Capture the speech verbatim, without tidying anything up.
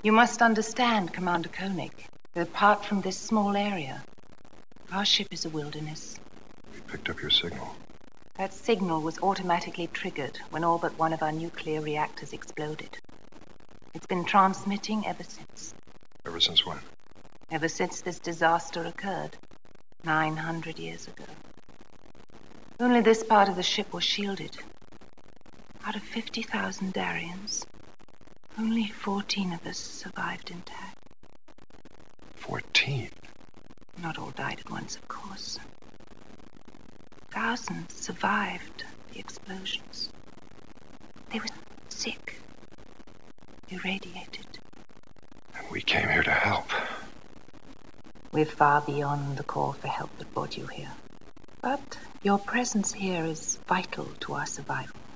You must understand, Commander Koenig, that apart from this small area, our ship is a wilderness. We picked up your signal. That signal was automatically triggered when all but one of our nuclear reactors exploded. It's been transmitting ever since. Ever since when? Ever since this disaster occurred, nine hundred years ago. Only this part of the ship was shielded. Out of fifty thousand Darians, only fourteen of us survived intact. Fourteen? Not all died at once, of course. Thousands survived the explosions. They were sick, irradiated. And we came here to help. We're far beyond the call for help that brought you here. But your presence here is vital to our survival.